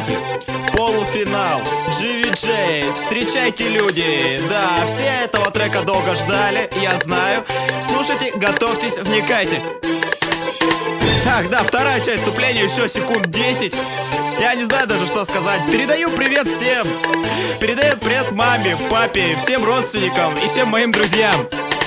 поехали. Полуфинал, GVJ, встречайте, люди. Да, все этого трека долго ждали, я знаю. Слушайте, готовьтесь, вникайте. Ах, да, вторая часть вступления, еще секунд 10. Я не знаю даже, что сказать. Передаю привет всем. Передает привет маме, папе, всем родственникам и всем моим друзьям.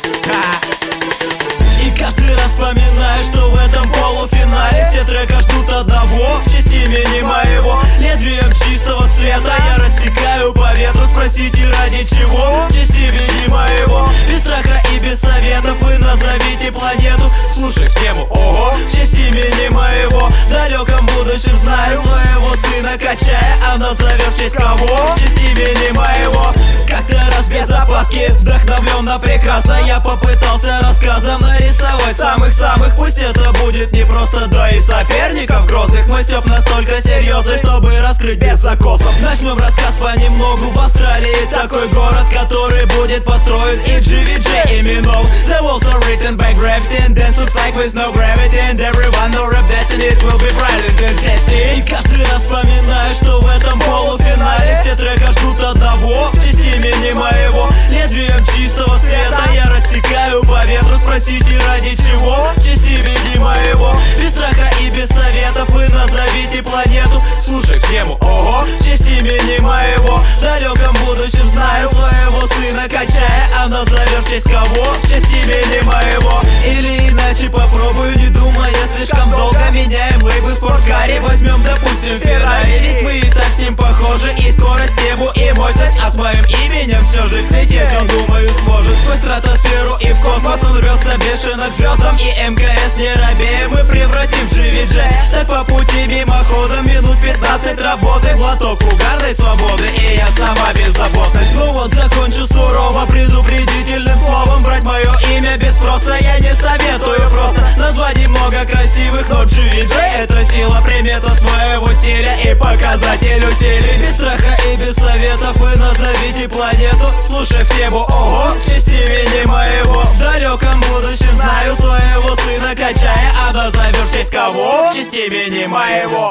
И каждый раз вспоминаю, что в этом полуфинале все трека ждут одного, в честь имени моего. Лезвием чистого света я рассекаю по ветру. Спросите, ради чего? В честь имени моего. Без страха и без советов вы назовите планету. Слушай в тему, ого, в честь имени моего. В далеком будущем знаю своего сына, качая, а назовешь в честь кого? В честь имени моего. Как-то раз без опаски, вдохновленно, прекрасно я попытался рассказом нарисовать самых-самых. Пусть это будет не просто, да и соперников грозных. Мой стёб настолько серьезный, чтобы раскрыть без закосов. Начнем рассказ понемногу. В Австралии такой город, который будет построен и GVJ именован. The walls are written by gravity and dance looks like with no gravity. And everyone know rap destiny, it will be bright and fantastic. И каждый раз вспоминаю, что в этом полуфинале все трека ждут одного, в честь имени моего. Лезвием чистого света я рассекаю по ветру. Спросите, ради чего? В честь имени моего. Без страха и без советов вы назовите планету. Слушай в тему, ого, в честь имени моего. В далеком будущем знаю своего сына, качая, а назовешь в честь кого? В честь имени моего. Или иначе попробую, не думая слишком долго. Меняем лейбл в спорткаре, возьмем, допустим, Феррари. Ведь мы и так с ним похожи, и скорость небу, и мощность. А с моим именем все же взлететь он, думаю, сможет. Сквозь стратосферу и в космос он рвется бешено к звездам. И МКС не робеем, мы превратим в GVJ. Так по пути мимоходом минут 15 работы, глоток угарной свободы, и я сама беззаботность. Ну вот закончу сурово предупредительным словом. Брать мое имя без спроса я не советую. Просто названий много красивых, но GVJ это сила, примета своего стиля и показатель усилий. Без страха и без советов вы назовите планету. Слушай в тему, ого, в честь имени моего. В далеком будущем знаю своего сына, качая, а назовешь в честь кого? В честь имени моего.